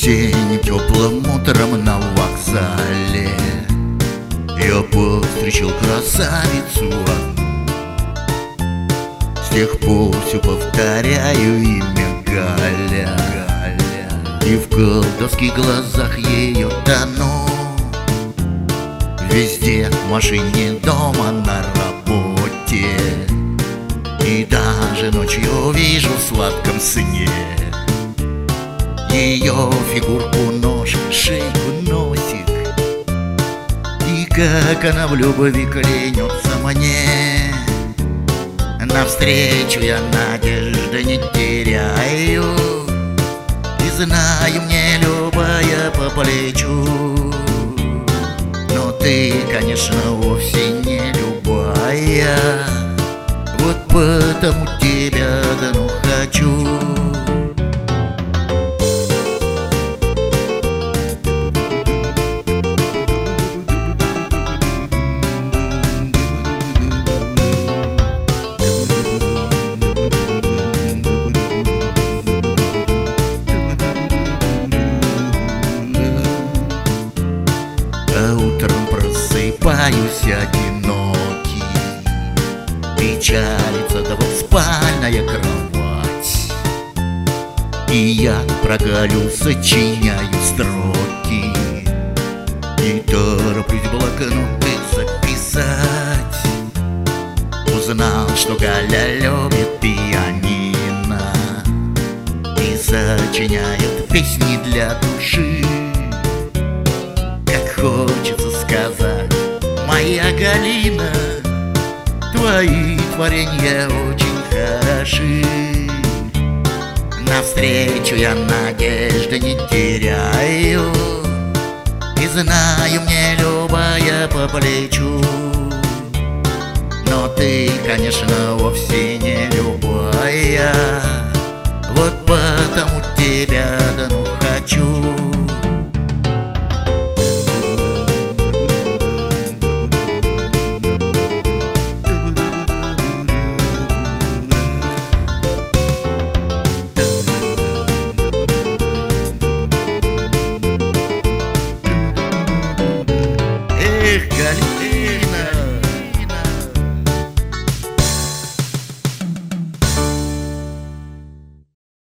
Осенним теплым утром на вокзале я повстречал красавицу одну. С тех пор все повторяю имя Галя, и в колдовских глазах ее тону. Везде, в машине, дома, на работе, и даже ночью вижу в сладком сне ее фигурку, ножку, шейку, носик. И как она в любви клянется мне, навстречу я надежды не теряю. И знаю, мне любая по плечу, но ты, конечно, вовсе не любая. Вот потому тебя давно хочу. А утром просыпаюсь одинокий, печалится двухспальная кровать, и я про Галю сочиняю строки, и тороплюсь блокноты записать. Узнал, что Галя любит пианино и сочиняет песни для души. Хочется сказать: моя Галина, твои творения очень хороши. Навстречу я надежды не теряю, и знаю, мне любая по плечу. Но ты, конечно, вовсе не любая. Вот потому тебя давно хочу.